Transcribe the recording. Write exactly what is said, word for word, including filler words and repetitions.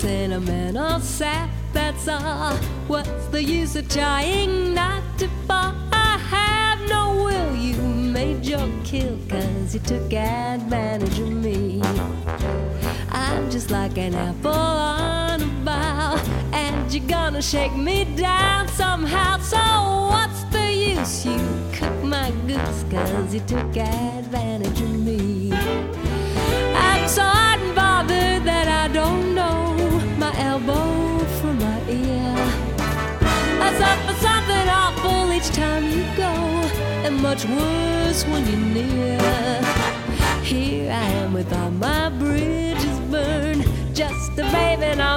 sentimental sap, that's all. What's the use of trying not to fall? I have no will, you made your kill, cause you took advantage of me. I'm just like an apple on a bough, and you're gonna shake me down somehow. So what's the use? You cooked my goose, cause you took advantage of me. I'm so hot and bothered that I don't know my elbow from my ear. I suffer something awful each time you go, and much worse when you're near. Here I am with all my bridges burned, just a babe in